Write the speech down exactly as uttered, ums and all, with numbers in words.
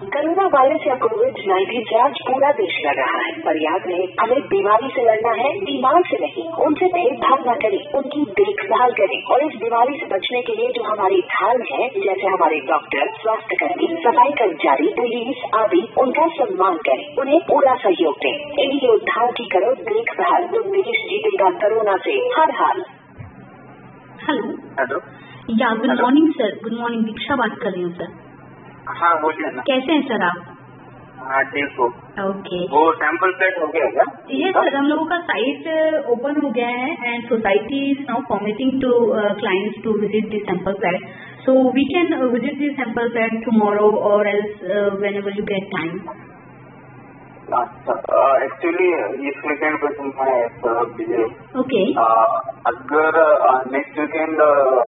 Corona virus या COVID nineteen से आज पूरा देश लड़ रहा है, पर याद रहे हमें बीमारी से लड़ना है, बीमार से नहीं। उनसे भेदभाव न करें, उनकी देखभाल करें और इस बीमारी से बचने के लिए जो हमारी ढाल है, जैसे हमारे डॉक्टर, स्वास्थ्य कर्मी, सफाई कर्मचारी, पुलिस आदि, उनका सम्मान करें, उन्हें पूरा सहयोग दें। इन योद्धाओं की करो देखभाल तो देश जीतेगा कोरोना से हर हाल। Hello hello yeah good morning sir. Good morning, Diksha बात कर रही हूँ सर। हाँ बोलिए ना। कैसे हैं सर आप? हाँ ठीक हो। ओके, वो सैंपल प्लेट हो गया क्या? ये सर हम लोगों का साइट ओपन हो गया है and society is now permitting to clients to visit the sample plate, so we can visit the sample plate tomorrow or else whenever you get time. Actually इस weekend पे मैं busy. Okay, अगर next weekend